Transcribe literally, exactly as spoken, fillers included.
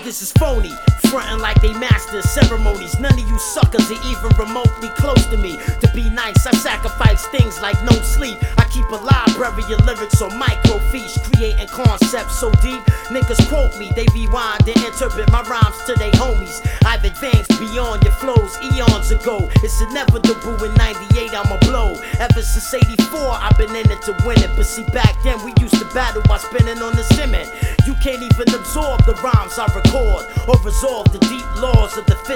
niggas is phony, frontin' like they master ceremonies. None of you suckers are even remotely close to me. To be nice, I sacrifice things like no sleep. I keep a library of lyrics on microfiche, creating concepts so deep, niggas quote me. They rewind and interpret my rhymes to they homies. I've advanced beyond your flows eons ago. It's inevitable in ninety-eight I'ma blow. Ever since eighty-four I've been in it to win it. But see, back then we used to battle while spinning on the cement. You can't even absorb the rhymes I record or resolve the deep laws of the physics.